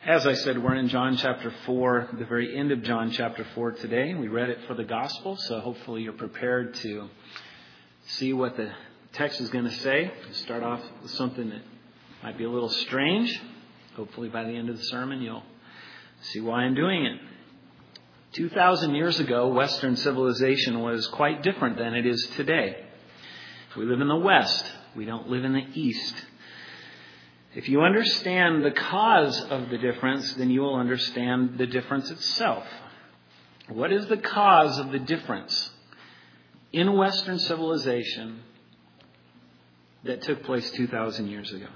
As I said, we're in John chapter 4, the very end of John chapter 4 today. We read it for the gospel, so hopefully you're prepared to see what the text is going to say. We'll start off with something that might be a little strange. Hopefully by the end of the sermon you'll see why I'm doing it. 2,000 years ago, Western civilization was quite different than it is today. We live in the West. We don't live in the East. If you understand the cause of the difference, then you will understand the difference itself. What is the cause of the difference in Western civilization that took place 2,000 years ago?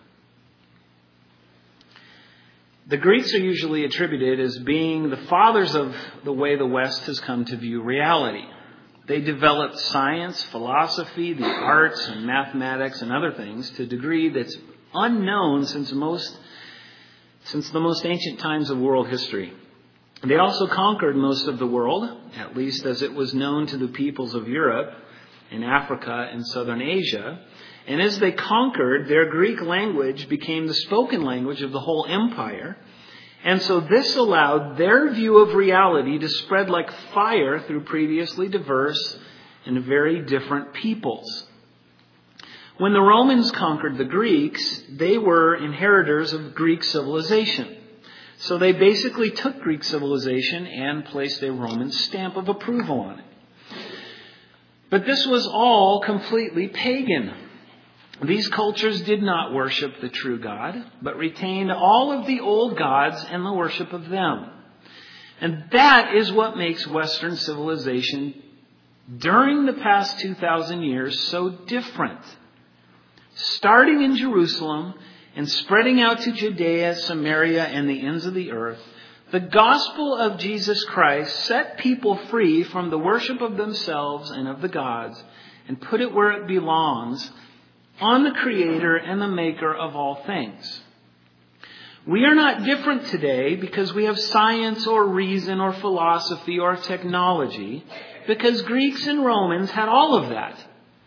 The Greeks are usually attributed as being the fathers of the way the West has come to view reality. They developed science, philosophy, the arts, and mathematics and other things to a degree that's unknown since the most ancient times of world history. They also conquered most of the world, at least as it was known to the peoples of Europe and Africa and southern Asia. And as they conquered, their Greek language became the spoken language of the whole empire. And so this allowed their view of reality to spread like fire through previously diverse and very different peoples. When the Romans conquered the Greeks, they were inheritors of Greek civilization. So they basically took Greek civilization and placed a Roman stamp of approval on it. But this was all completely pagan. These cultures did not worship the true God, but retained all of the old gods and the worship of them. And that is what makes Western civilization during the past 2,000 years so different. Starting in Jerusalem and spreading out to Judea, Samaria, and the ends of the earth, the gospel of Jesus Christ set people free from the worship of themselves and of the gods and put it where it belongs, on the Creator and the Maker of all things. We are not different today because we have science or reason or philosophy or technology, because Greeks and Romans had all of that.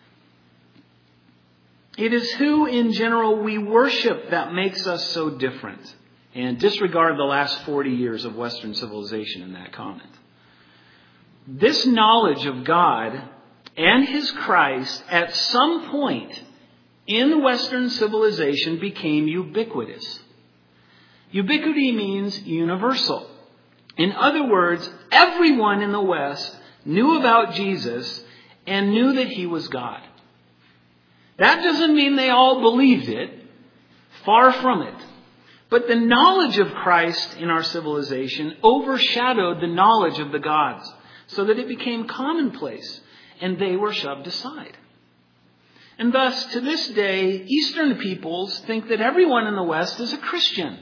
It is who, in general, we worship that makes us so different. And disregard the last 40 years of Western civilization in that comment. This knowledge of God and His Christ at some point in Western civilization became ubiquitous. Ubiquity means universal. In other words, everyone in the West knew about Jesus and knew that He was God. That doesn't mean they all believed it. Far from it. But the knowledge of Christ in our civilization overshadowed the knowledge of the gods, so that it became commonplace and they were shoved aside. And thus, to this day, Eastern peoples think that everyone in the West is a Christian.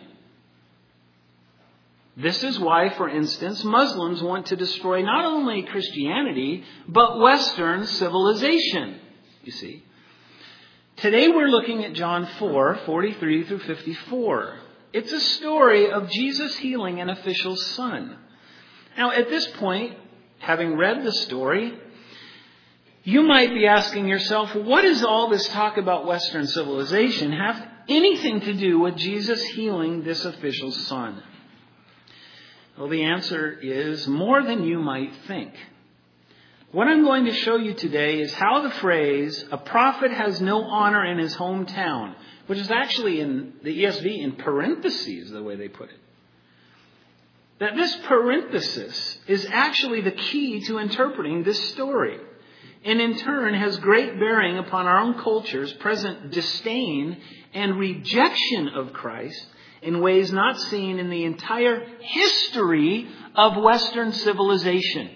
This is why, for instance, Muslims want to destroy not only Christianity, but Western civilization, you see. Today we're looking at John 4, 43 through 54. It's a story of Jesus healing an official's son. Now, at this point, having read the story, you might be asking yourself, what does all this talk about Western civilization have anything to do with Jesus healing this official's son? Well, the answer is more than you might think. What I'm going to show you today is how the phrase, a prophet has no honor in his hometown, which is actually in the ESV in parentheses, the way they put it. That this parenthesis is actually the key to interpreting this story. And in turn has great bearing upon our own culture's present disdain and rejection of Christ in ways not seen in the entire history of Western civilization.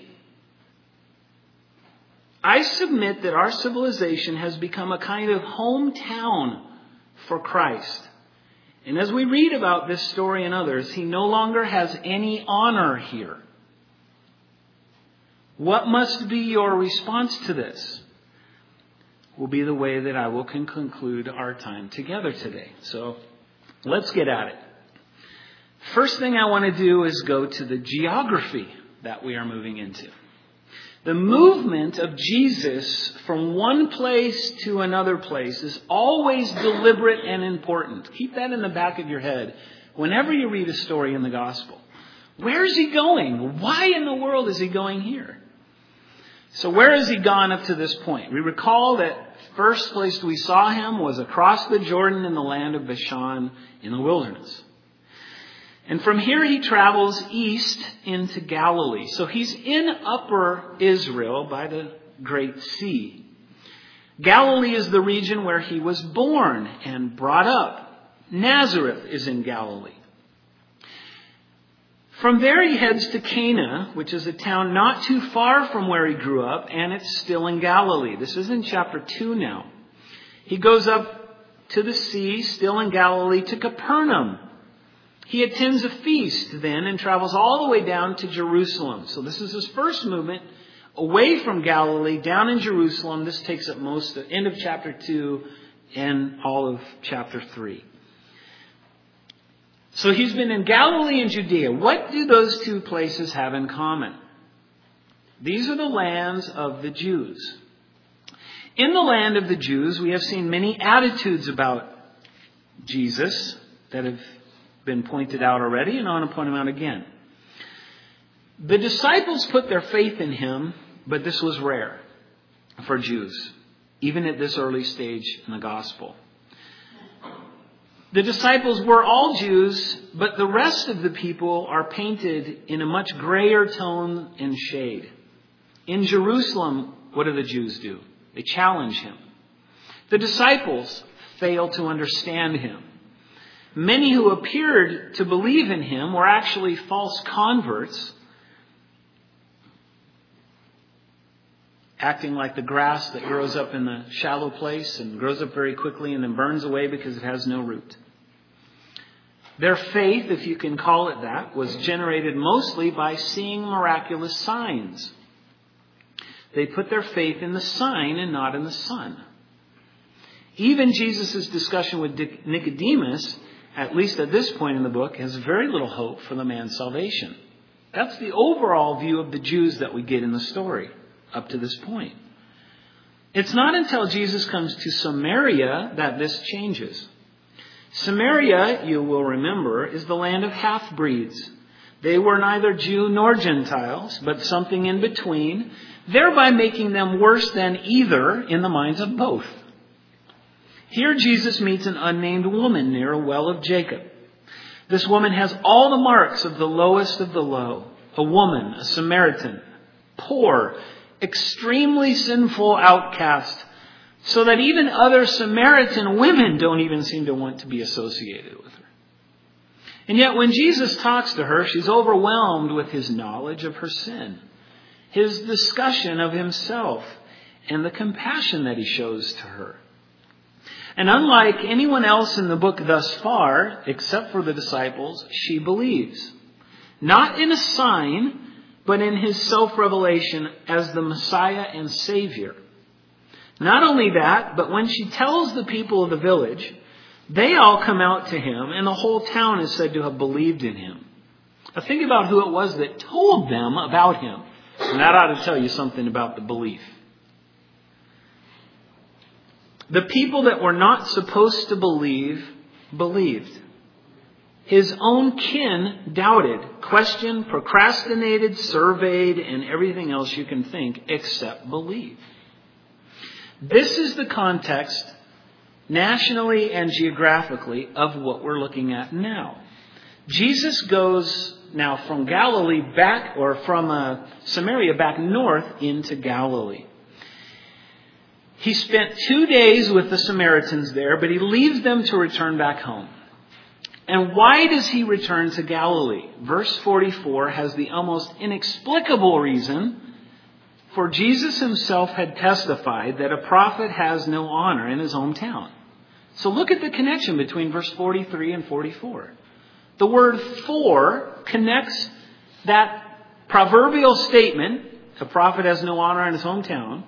I submit that our civilization has become a kind of hometown for Christ. And as we read about this story and others, He no longer has any honor here. What must be your response to this? Will be the way that I will conclude our time together today. So let's get at it. First thing I want to do is go to the geography that we are moving into. The movement of Jesus from one place to another place is always deliberate and important. Keep that in the back of your head whenever you read a story in the gospel. Where is he going? Why in the world is he going here? So where has he gone up to this point? We recall that first place we saw him was across the Jordan in the land of Bashan in the wilderness. And from here he travels east into Galilee. So he's in Upper Israel by the Great Sea. Galilee is the region where he was born and brought up. Nazareth is in Galilee. From there he heads to Cana, which is a town not too far from where he grew up, and it's still in Galilee. This is in chapter 2 now. He goes up to the sea, still in Galilee, to Capernaum. He attends a feast then and travels all the way down to Jerusalem. So this is his first movement away from Galilee, down in Jerusalem. This takes up most of the end of chapter 2 and all of chapter 3. So he's been in Galilee and Judea. What do those two places have in common? These are the lands of the Jews. In the land of the Jews, we have seen many attitudes about Jesus that have been pointed out already, and I want to point them out again. The disciples put their faith in him, but this was rare for Jews, even at this early stage in the gospel. The disciples were all Jews, but the rest of the people are painted in a much grayer tone and shade. In Jerusalem, what do the Jews do? They challenge him. The disciples fail to understand him. Many who appeared to believe in him were actually false converts, acting like the grass that grows up in the shallow place and grows up very quickly and then burns away because it has no root. Their faith, if you can call it that, was generated mostly by seeing miraculous signs. They put their faith in the sign and not in the Son. Even Jesus' discussion with Nicodemus, at least at this point in the book, has very little hope for the man's salvation. That's the overall view of the Jews that we get in the story up to this point. It's not until Jesus comes to Samaria that this changes. Samaria, you will remember, is the land of half-breeds. They were neither Jew nor Gentiles, but something in between, thereby making them worse than either in the minds of both. Here Jesus meets an unnamed woman near a well of Jacob. This woman has all the marks of the lowest of the low. A woman, a Samaritan, poor, extremely sinful outcast, so that even other Samaritan women don't even seem to want to be associated with her. And yet when Jesus talks to her, she's overwhelmed with his knowledge of her sin, his discussion of himself, and the compassion that he shows to her. And unlike anyone else in the book thus far, except for the disciples, she believes. Not in a sign, but in his self-revelation as the Messiah and Savior. Not only that, but when she tells the people of the village, they all come out to him, and the whole town is said to have believed in him. Now think about who it was that told them about him. And that ought to tell you something about the belief. The people that were not supposed to believe, believed. His own kin doubted, questioned, procrastinated, surveyed, and everything else you can think except believe. This is the context, nationally and geographically, of what we're looking at now. Jesus goes now from Galilee back, or from Samaria back north into Galilee. He spent 2 days with the Samaritans there, but he leaves them to return back home. And why does he return to Galilee? Verse 44 has the almost inexplicable reason. For Jesus himself had testified that a prophet has no honor in his hometown. So look at the connection between verse 43 and 44. The word "for" connects that proverbial statement, a prophet has no honor in his hometown,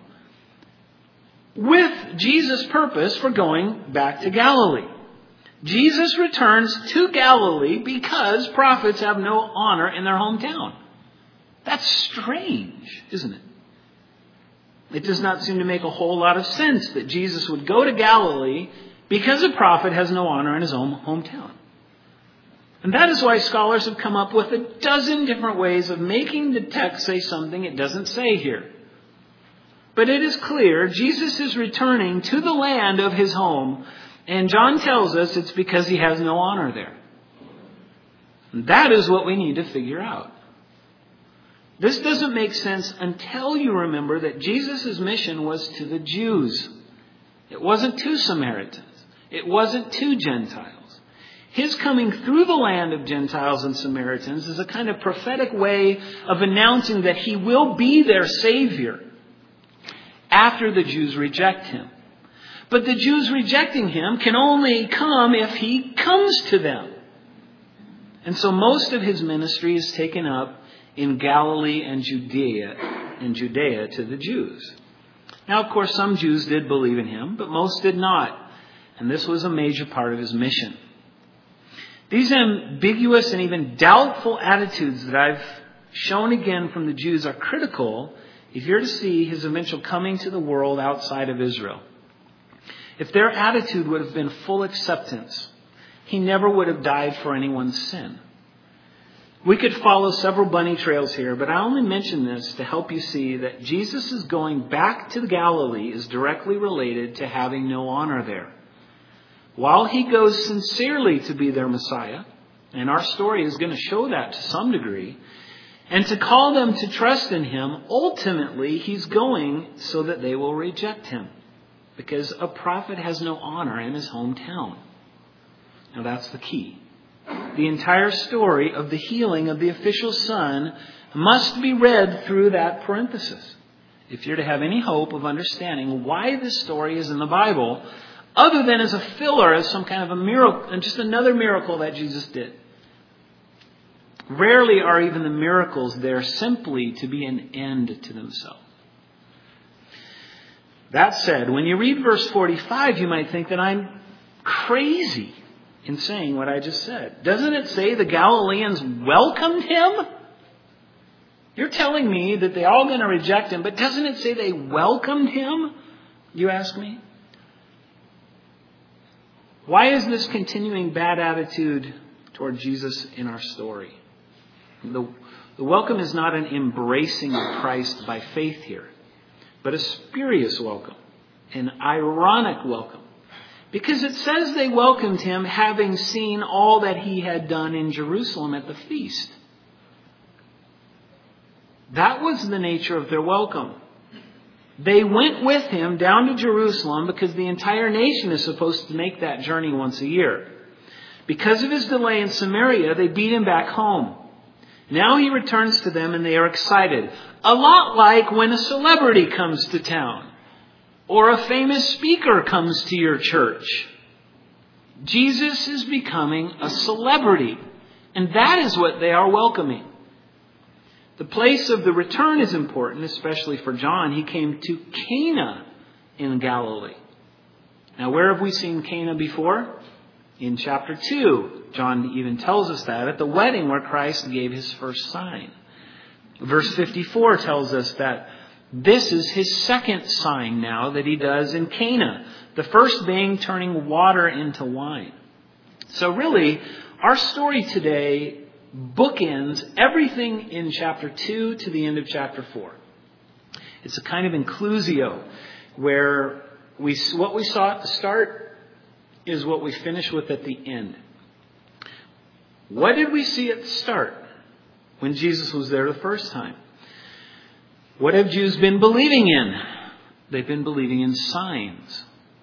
with Jesus' purpose for going back to Galilee. Jesus returns to Galilee because prophets have no honor in their hometown. That's strange, isn't it? It does not seem to make a whole lot of sense that Jesus would go to Galilee because a prophet has no honor in his own hometown. And that is why scholars have come up with a dozen different ways of making the text say something it doesn't say here. But it is clear Jesus is returning to the land of his home, and John tells us it's because he has no honor there. And that is what we need to figure out. This doesn't make sense until you remember that Jesus' mission was to the Jews. It wasn't to Samaritans. It wasn't to Gentiles. His coming through the land of Gentiles and Samaritans is a kind of prophetic way of announcing that he will be their Savior after the Jews reject him. But the Jews rejecting him can only come if he comes to them. And so most of his ministry is taken up in Galilee and Judea to the Jews. Now, of course, some Jews did believe in him, but most did not. And this was a major part of his mission. These ambiguous and even doubtful attitudes that I've shown again from the Jews are critical if you're to see his eventual coming to the world outside of Israel. If their attitude would have been full acceptance, he never would have died for anyone's sin. We could follow several bunny trails here, but I only mention this to help you see that Jesus' going back to Galilee is directly related to having no honor there. While he goes sincerely to be their Messiah, and our story is going to show that to some degree, and to call them to trust in him, ultimately he's going so that they will reject him. Because a prophet has no honor in his hometown. Now that's the key. The entire story of the healing of the official son must be read through that parenthesis if you're to have any hope of understanding why this story is in the Bible, other than as a filler, as some kind of a miracle, and just another miracle that Jesus did. Rarely are even the miracles there simply to be an end to themselves. That said, when you read verse 45, you might think that I'm crazy in saying what I just said. Doesn't it say the Galileans welcomed him? You're telling me that they're all going to reject him, but doesn't it say they welcomed him? You ask me. Why is this continuing bad attitude toward Jesus in our story? The welcome is not an embracing of Christ by faith here, but a spurious welcome, an ironic welcome. Because it says they welcomed him having seen all that he had done in Jerusalem at the feast. That was the nature of their welcome. They went with him down to Jerusalem because the entire nation is supposed to make that journey once a year. Because of his delay in Samaria, they beat him back home. Now he returns to them and they are excited. A lot like when a celebrity comes to town or a famous speaker comes to your church. Jesus is becoming a celebrity, and that is what they are welcoming. The place of the return is important, especially for John. He came to Cana in Galilee. Now, where have we seen Cana before? In chapter 2. John even tells us that at the wedding where Christ gave his first sign. Verse 54 tells us that this is his second sign now that he does in Cana. The first being turning water into wine. So really, our story today bookends everything in chapter 2 to the end of chapter 4. It's a kind of inclusio where what we saw at the start is what we finish with at the end. What did we see at the start when Jesus was there the first time? What have Jews been believing in? They've been believing in signs.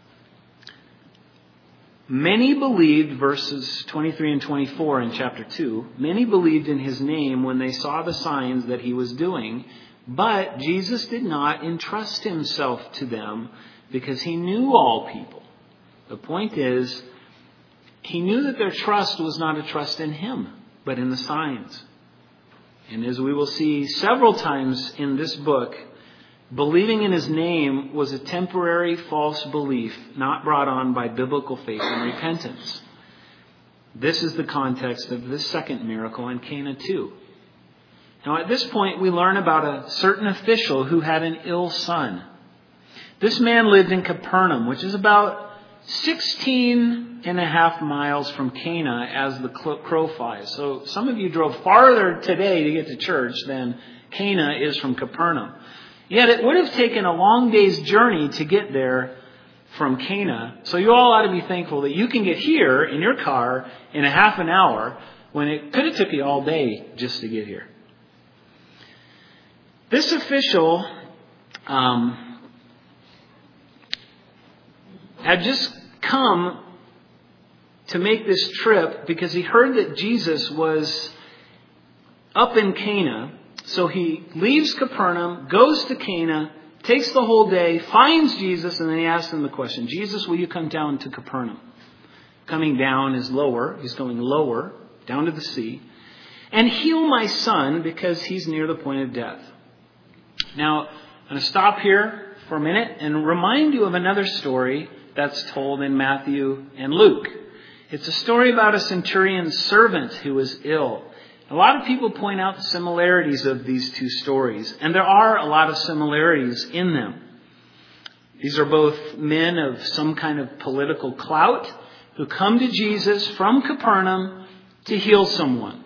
Many believed, verses 23 and 24 in chapter 2, many believed in his name when they saw the signs that he was doing, but Jesus did not entrust himself to them because he knew all people. The point is, he knew that their trust was not a trust in him, but in the signs. And as we will see several times in this book, believing in his name was a temporary false belief not brought on by biblical faith and repentance. This is the context of this second miracle in Cana too. Now at this point we learn about a certain official who had an ill son. This man lived in Capernaum, which is about 16 and a half miles from Cana as the crow flies. So some of you drove farther today to get to church than Cana is from Capernaum. Yet it would have taken a long day's journey to get there from Cana. So you all ought to be thankful that you can get here in your car in a half an hour when it could have took you all day just to get here. This official had just come to make this trip because he heard that Jesus was up in Cana. So he leaves Capernaum, goes to Cana, takes the whole day, finds Jesus, and then he asks him the question, Jesus, will you come down to Capernaum? Coming down is lower. He's going lower, down to the sea. And heal my son because he's near the point of death. Now, I'm going to stop here for a minute and remind you of another story that's told in Matthew and Luke. It's a story about a centurion's servant who was ill. A lot of people point out the similarities of these two stories, and there are a lot of similarities in them. These are both men of some kind of political clout who come to Jesus from Capernaum to heal someone.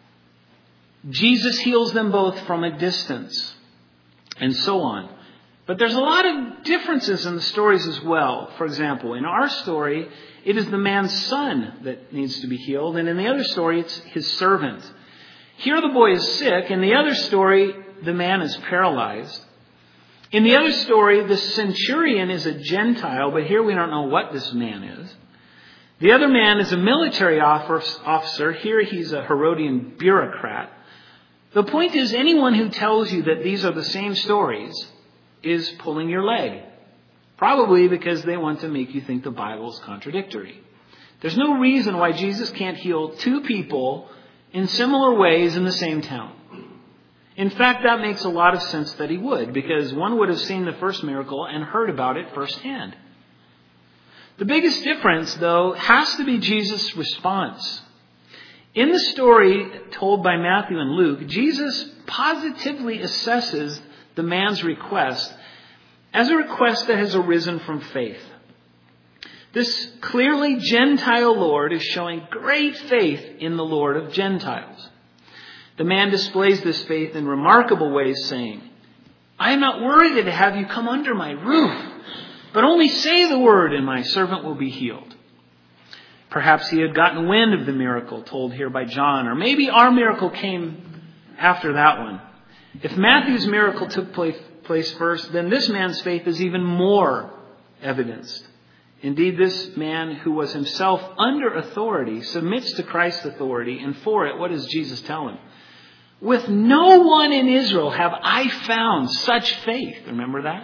Jesus heals them both from a distance, and so on. But there's a lot of differences in the stories as well. For example, in our story, it is the man's son that needs to be healed, and in the other story, it's his servant. Here the boy is sick. In the other story, the man is paralyzed. In the other story, the centurion is a Gentile, but here we don't know what this man is. The other man is a military officer. Here he's a Herodian bureaucrat. The point is, anyone who tells you that these are the same stories is pulling your leg. Probably because they want to make you think the Bible is contradictory. There's no reason why Jesus can't heal two people in similar ways in the same town. In fact, that makes a lot of sense that he would, because one would have seen the first miracle and heard about it firsthand. The biggest difference, though, has to be Jesus' response. In the story told by Matthew and Luke, Jesus positively assesses the man's request as a request that has arisen from faith. This clearly Gentile Lord is showing great faith in the Lord of Gentiles. The man displays this faith in remarkable ways, saying, I am not worthy to have you come under my roof, but only say the word and my servant will be healed. Perhaps he had gotten wind of the miracle told here by John, or maybe our miracle came after that one. If Matthew's miracle took place first, then this man's faith is even more evidenced. Indeed, this man who was himself under authority submits to Christ's authority, and for it, what does Jesus tell him? With no one in Israel have I found such faith. Remember that?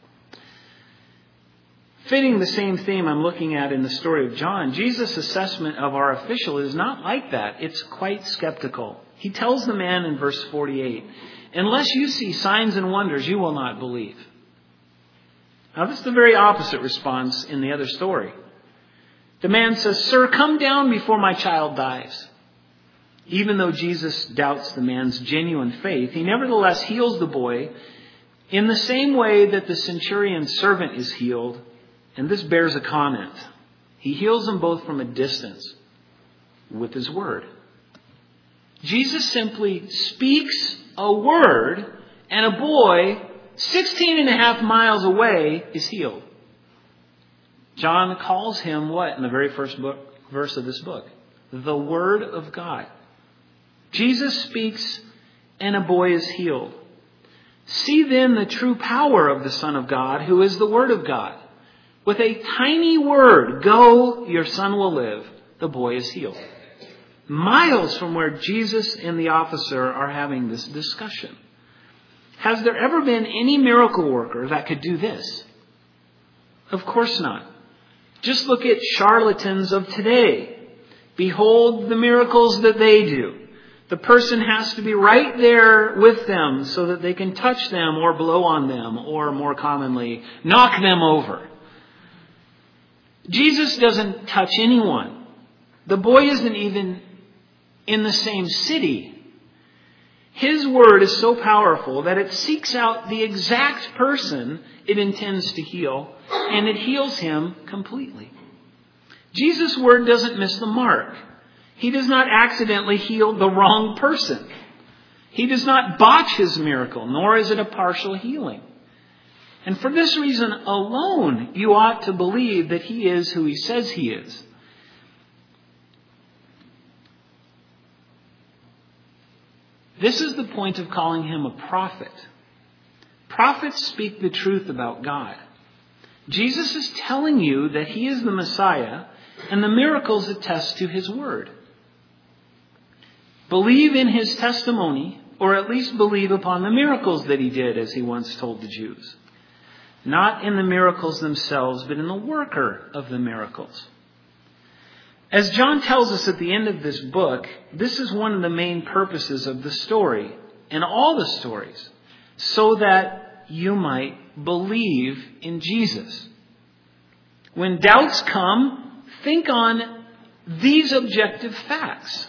Fitting the same theme I'm looking at in the story of John, Jesus' assessment of our official is not like that. It's quite skeptical. He tells the man in verse 48, unless you see signs and wonders, you will not believe. Now, this is the very opposite response in the other story. The man says, Sir, come down before my child dies. Even though Jesus doubts the man's genuine faith, he nevertheless heals the boy in the same way that the centurion's servant is healed, and this bears a comment. He heals them both from a distance with his word. Jesus simply speaks a word, and a boy 16 and a half miles away is healed. John calls him what in the very first verse of this book? The Word of God. Jesus speaks and a boy is healed. See then the true power of the Son of God, who is the Word of God. With a tiny word, go, your son will live. The boy is healed. Miles from where Jesus and the officer are having this discussion. Has there ever been any miracle worker that could do this? Of course not. Just look at charlatans of today. Behold the miracles that they do. The person has to be right there with them so that they can touch them or blow on them or, more commonly, knock them over. Jesus doesn't touch anyone. The boy isn't even in the same city. His word is so powerful that it seeks out the exact person it intends to heal, and it heals him completely. Jesus' word doesn't miss the mark. He does not accidentally heal the wrong person. He does not botch his miracle, nor is it a partial healing. And for this reason alone, you ought to believe that he is who he says he is. This is the point of calling him a prophet. Prophets speak the truth about God. Jesus is telling you that he is the Messiah, and the miracles attest to his word. Believe in his testimony, or at least believe upon the miracles that he did, as he once told the Jews. Not in the miracles themselves, but in the worker of the miracles. As John tells us at the end of this book, this is one of the main purposes of the story, and all the stories, so that you might believe in Jesus. When doubts come, think on these objective facts.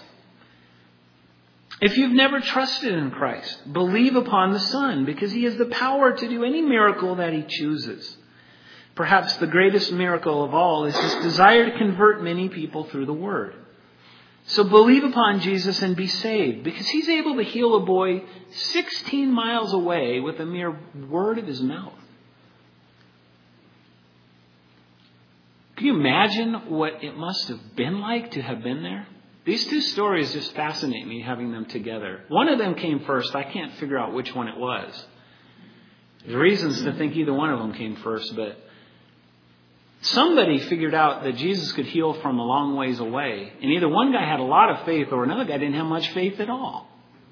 If you've never trusted in Christ, believe upon the Son, because he has the power to do any miracle that he chooses. Perhaps the greatest miracle of all is his desire to convert many people through the Word. So believe upon Jesus and be saved, because he's able to heal a boy 16 miles away with a mere word of his mouth. Can you imagine what it must have been like to have been there? These two stories just fascinate me, having them together. One of them came first. I can't figure out which one it was. There's reasons to think either one of them came first, but somebody figured out that Jesus could heal from a long ways away. And either one guy had a lot of faith or another guy didn't have much faith at all.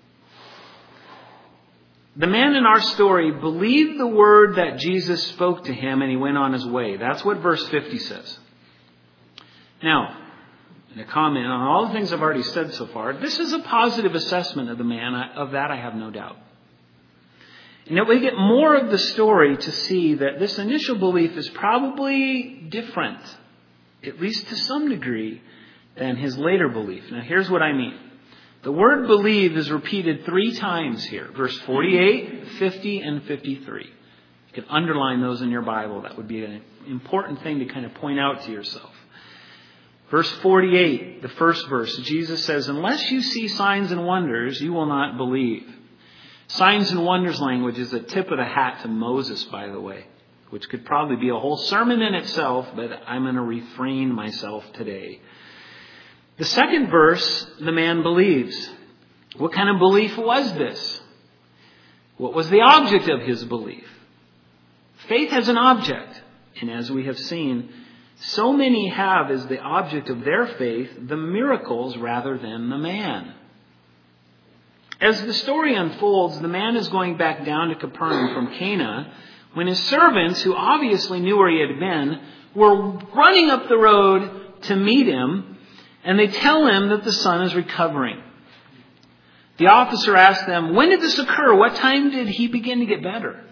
The man in our story believed the word that Jesus spoke to him and he went on his way. That's what verse 50 says. Now, in a comment on all the things I've already said so far, this is a positive assessment of the man. Of that I have no doubt. And that we get more of the story to see that this initial belief is probably different, at least to some degree, than his later belief. Now here's what I mean. The word believe is repeated 3 times here. Verse 48, 50, and 53. You can underline those in your Bible. That would be an important thing to kind of point out to yourself. Verse 48, the first verse, Jesus says, unless you see signs and wonders, you will not believe. Signs and wonders language is a tip of the hat to Moses, by the way, which could probably be a whole sermon in itself, but I'm going to refrain myself today. The second verse, the man believes. What kind of belief was this? What was the object of his belief? Faith has an object, and as we have seen, so many have as the object of their faith the miracles rather than the man. As the story unfolds, the man is going back down to Capernaum from Cana when his servants, who obviously knew where he had been, were running up the road to meet him, and they tell him that the son is recovering. The officer asks them, when did this occur? What time did he begin to get better?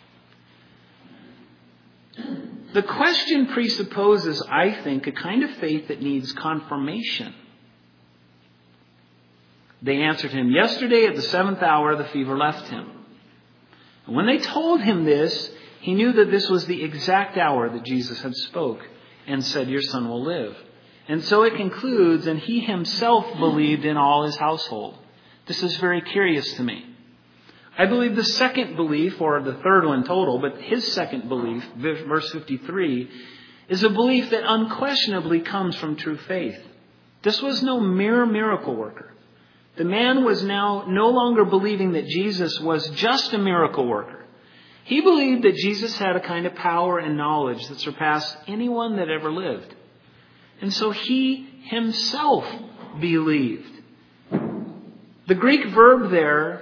The question presupposes, I think, a kind of faith that needs confirmation. They answered him, yesterday at the 7th hour the fever left him. And when they told him this, he knew that this was the exact hour that Jesus had spoke and said, your son will live. And so it concludes, and he himself believed in all his household. This is very curious to me. I believe the second belief, or the third one total, but his second belief, verse 53, is a belief that unquestionably comes from true faith. This was no mere miracle worker. The man was now no longer believing that Jesus was just a miracle worker. He believed that Jesus had a kind of power and knowledge that surpassed anyone that ever lived. And so he himself believed. The Greek verb there,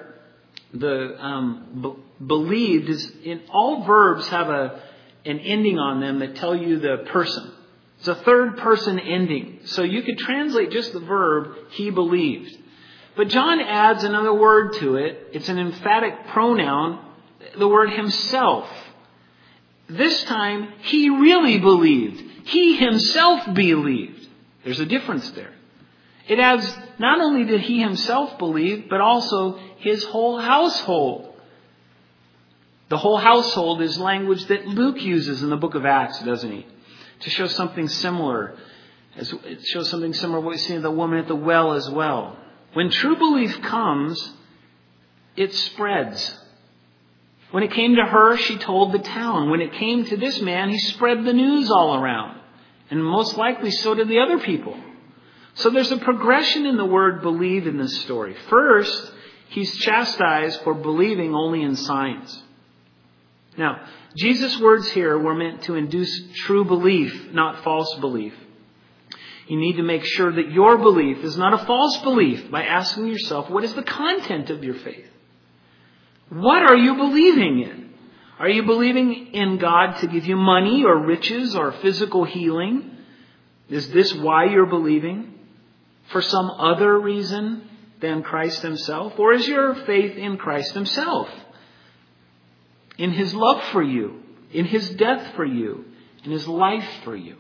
believed, is in all verbs have an ending on them that tell you the person. It's a third person ending. So you could translate just the verb, he believed. But John adds another word to it. It's an emphatic pronoun, the word himself. This time, he really believed. He himself believed. There's a difference there. It adds not only did he himself believe, but also his whole household. The whole household is language that Luke uses in the book of Acts, doesn't he? To show something similar. It shows something similar to what we see in the woman at the well as well. When true belief comes, it spreads. When it came to her, she told the town. When it came to this man, he spread the news all around. And most likely so did the other people. So there's a progression in the word believe in this story. First, he's chastised for believing only in signs. Now, Jesus' words here were meant to induce true belief, not false belief. You need to make sure that your belief is not a false belief by asking yourself, what is the content of your faith? What are you believing in? Are you believing in God to give you money or riches or physical healing? Is this why you're believing? For some other reason than Christ himself? Or is your faith in Christ himself? In his love for you, in his death for you, in his life for you.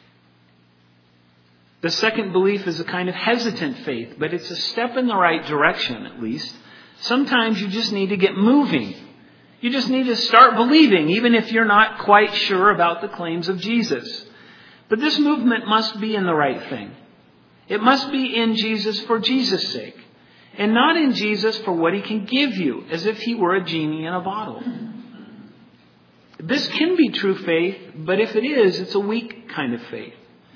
The second belief is a kind of hesitant faith, but it's a step in the right direction at least. Sometimes you just need to get moving. You just need to start believing, even if you're not quite sure about the claims of Jesus. But this movement must be in the right thing. It must be in Jesus for Jesus' sake, and not in Jesus for what he can give you, as if he were a genie in a bottle. This can be true faith, but if it is, it's a weak kind of faith.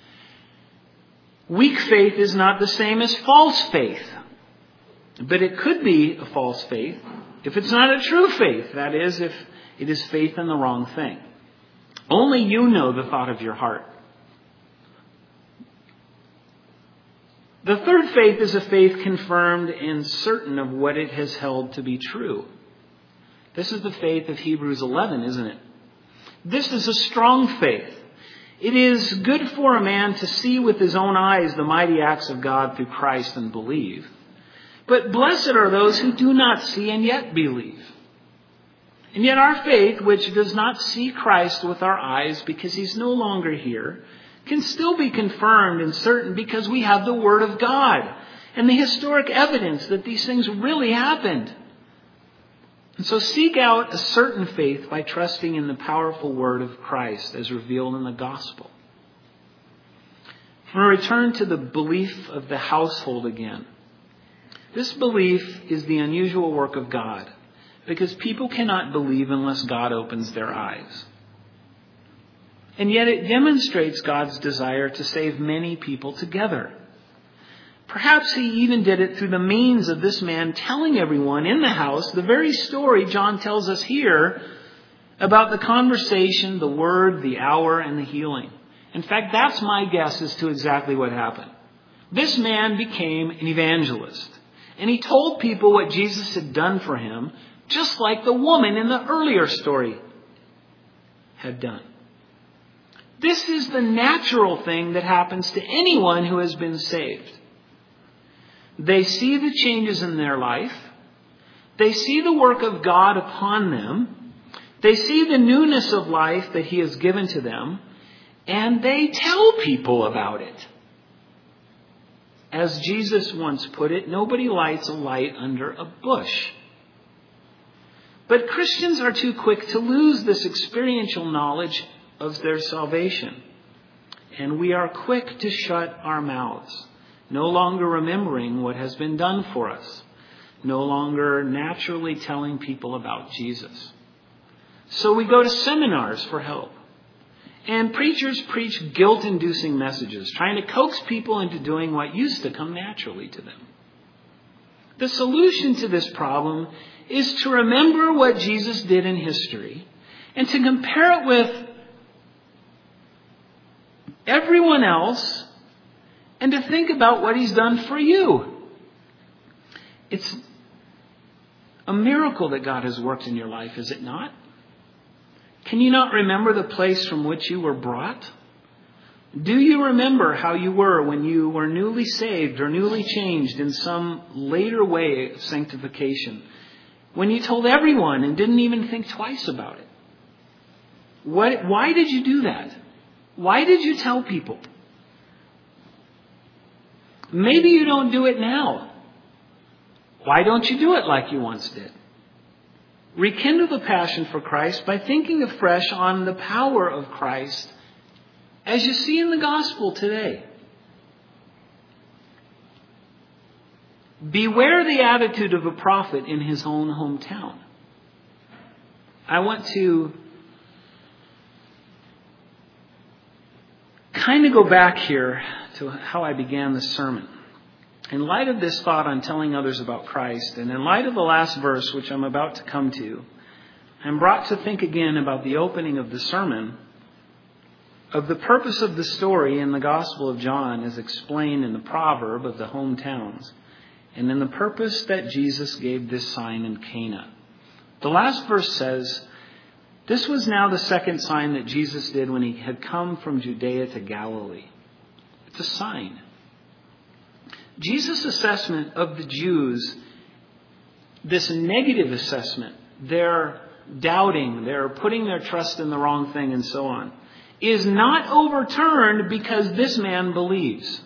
Weak faith is not the same as false faith. But it could be a false faith if it's not a true faith. That is, if it is faith in the wrong thing. Only you know the thought of your heart. The third faith is a faith confirmed and certain of what it has held to be true. This is the faith of Hebrews 11, isn't it? This is a strong faith. It is good for a man to see with his own eyes the mighty acts of God through Christ and believe. But blessed are those who do not see and yet believe. And yet our faith, which does not see Christ with our eyes because he's no longer here, can still be confirmed and certain because we have the Word of God and the historic evidence that these things really happened. And so seek out a certain faith by trusting in the powerful Word of Christ as revealed in the Gospel. I'm going to return to the belief of the household again. This belief is the unusual work of God because people cannot believe unless God opens their eyes. And yet it demonstrates God's desire to save many people together. Perhaps he even did it through the means of this man telling everyone in the house the very story John tells us here about the conversation, the word, the hour, and the healing. In fact, that's my guess as to exactly what happened. This man became an evangelist. And he told people what Jesus had done for him, just like the woman in the earlier story had done. This is the natural thing that happens to anyone who has been saved. They see the changes in their life. They see the work of God upon them. They see the newness of life that he has given to them. And they tell people about it. As Jesus once put it, nobody lights a light under a bush. But Christians are too quick to lose this experiential knowledge of their salvation. And we are quick to shut our mouths, no longer remembering what has been done for us, no longer naturally telling people about Jesus. So we go to seminars for help. And preachers preach guilt-inducing messages, trying to coax people into doing what used to come naturally to them. The solution to this problem is to remember what Jesus did in history and to compare it with everyone else and to think about what he's done for you. It's a miracle that God has worked in your life, is it not? Can you not remember the place from which you were brought? Do you remember how you were when you were newly saved or newly changed in some later way of sanctification? When you told everyone and didn't even think twice about it? Why did you do that? Why did you tell people? Maybe you don't do it now. Why don't you do it like you once did? Rekindle the passion for Christ by thinking afresh on the power of Christ as you see in the gospel today. Beware the attitude of a prophet in his own hometown. I want to kind of go back here to how I began this sermon. In light of this thought on telling others about Christ, and in light of the last verse, which I'm about to come to, I'm brought to think again about the opening of the sermon, of the purpose of the story in the Gospel of John as explained in the proverb of the hometowns, and in the purpose that Jesus gave this sign in Cana. The last verse says, "This was now the second sign that Jesus did when he had come from Judea to Galilee." It's a sign. Jesus' assessment of the Jews, this negative assessment, they're doubting, they're putting their trust in the wrong thing and so on, is not overturned because this man believes.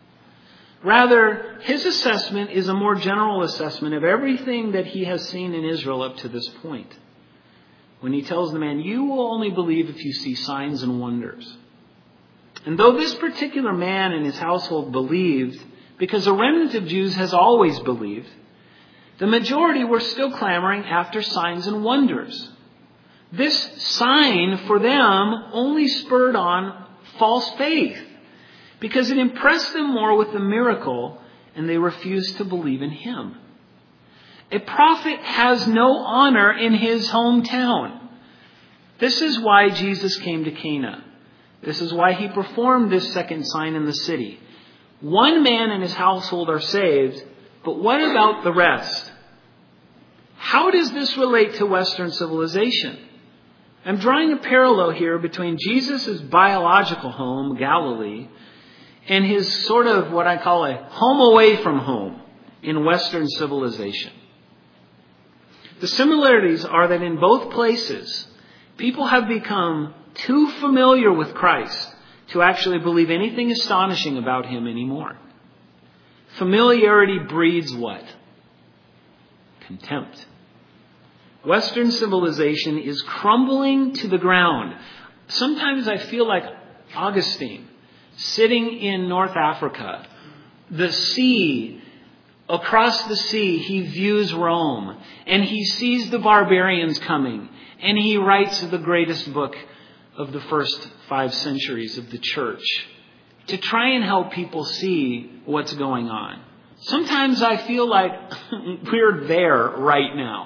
Rather, his assessment is a more general assessment of everything that he has seen in Israel up to this point. When he tells the man, "You will only believe if you see signs and wonders." And though this particular man and his household believed, because a remnant of Jews has always believed, the majority were still clamoring after signs and wonders. This sign for them only spurred on false faith, because it impressed them more with the miracle, and they refused to believe in him. A prophet has no honor in his hometown. This is why Jesus came to Cana. This is why he performed this second sign in the city. One man and his household are saved, but what about the rest? How does this relate to Western civilization? I'm drawing a parallel here between Jesus' biological home, Galilee, and his sort of what I call a home away from home in Western civilization. The similarities are that in both places, people have become too familiar with Christ to actually believe anything astonishing about him anymore. Familiarity breeds what? Contempt. Western civilization is crumbling to the ground. Sometimes I feel like Augustine, sitting in North Africa, the sea, across the sea, he views Rome, and he sees the barbarians coming, and he writes the greatest book of the first 5 centuries of the church to try and help people see what's going on. Sometimes I feel like we're there right now.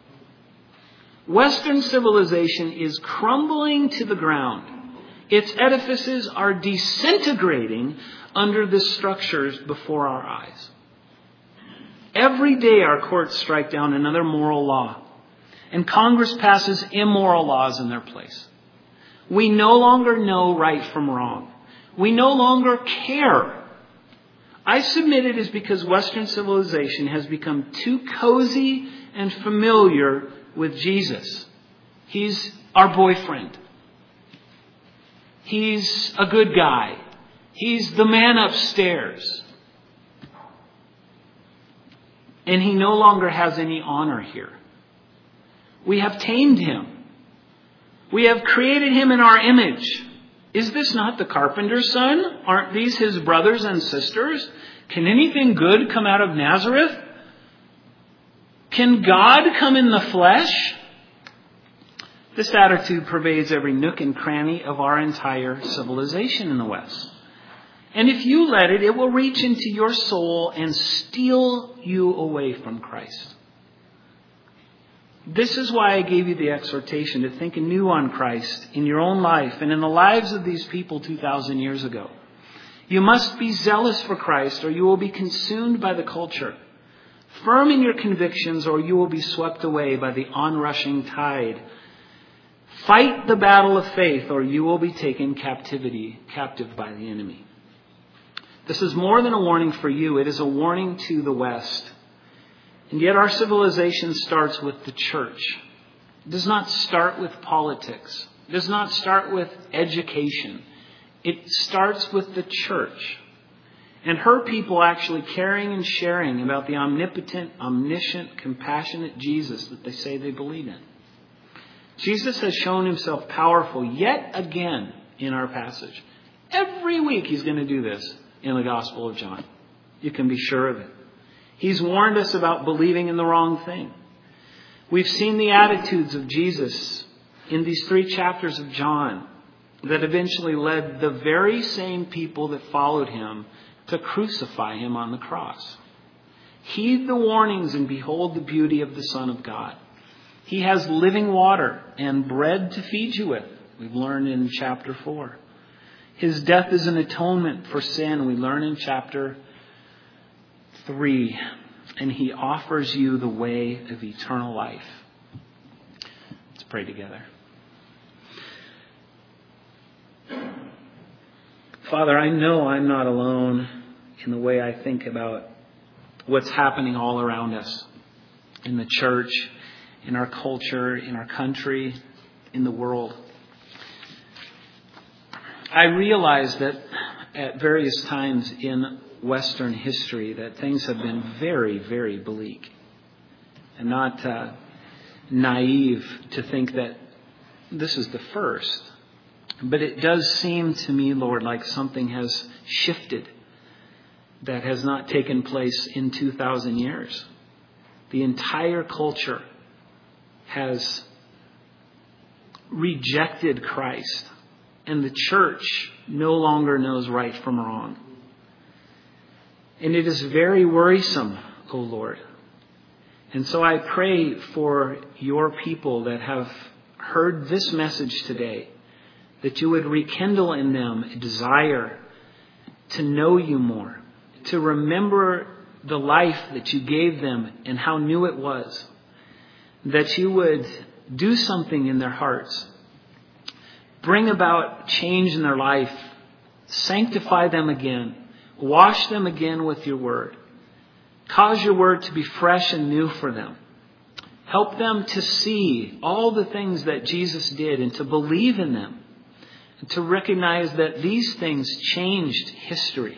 Western civilization is crumbling to the ground. Its edifices are disintegrating under the structures before our eyes. Every day our courts strike down another moral law, and Congress passes immoral laws in their place. We no longer know right from wrong. We no longer care. I submit it is because Western civilization has become too cozy and familiar with Jesus. He's our boyfriend. He's a good guy. He's the man upstairs. And he no longer has any honor here. We have tamed him. We have created him in our image. Is this not the carpenter's son? Aren't these his brothers and sisters? Can anything good come out of Nazareth? Can God come in the flesh? This attitude pervades every nook and cranny of our entire civilization in the West. And if you let it, it will reach into your soul and steal you away from Christ. This is why I gave you the exhortation to think anew on Christ in your own life and in the lives of these people 2,000 years ago. You must be zealous for Christ or you will be consumed by the culture. Firm in your convictions or you will be swept away by the onrushing tide. Fight the battle of faith or you will be taken captive by the enemy. This is more than a warning for you. It is a warning to the West. And yet our civilization starts with the church. It does not start with politics. It does not start with education. It starts with the church. and her people actually caring and sharing about the omnipotent, omniscient, compassionate Jesus that they say they believe in. Jesus has shown himself powerful yet again in our passage. Every week he's going to do this in the Gospel of John. You can be sure of it. He's warned us about believing in the wrong thing. We've seen the attitudes of Jesus in these 3 chapters of John that eventually led the very same people that followed him to crucify him on the cross. Heed the warnings and behold the beauty of the Son of God. He has living water and bread to feed you with. We've learned in chapter 4. His death is an atonement for sin. We learn in chapter 3. And he offers you the way of eternal life. Let's pray together. Father, I know I'm not alone in the way I think about what's happening all around us in the church, in our culture, in our country, in the world. I realize that at various times in Western history that things have been very, very bleak. And not naive to think that this is the first. But it does seem to me, Lord, like something has shifted that has not taken place in 2,000 years. The entire culture has rejected Christ. And the church no longer knows right from wrong. And it is very worrisome, O Lord. And so I pray for your people that have heard this message today, that you would rekindle in them a desire to know you more, to remember the life that you gave them and how new it was, that you would do something in their hearts, bring about change in their life, sanctify them again, wash them again with your word. Cause your word to be fresh and new for them. Help them to see all the things that Jesus did and to believe in them. And to recognize that these things changed history.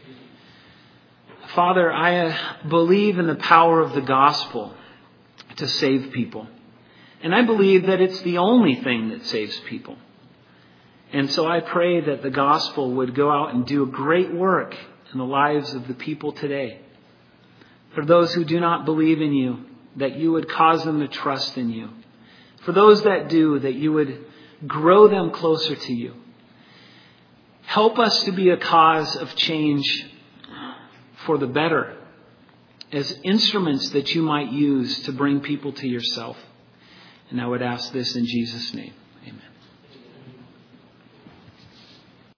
Father, I believe in the power of the gospel to save people. And I believe that it's the only thing that saves people. And so I pray that the gospel would go out and do a great work in the lives of the people today. For those who do not believe in you, that you would cause them to trust in you. For those that do, that you would grow them closer to you. Help us to be a cause of change for the better, as instruments that you might use to bring people to yourself. And I would ask this in Jesus' name. Amen.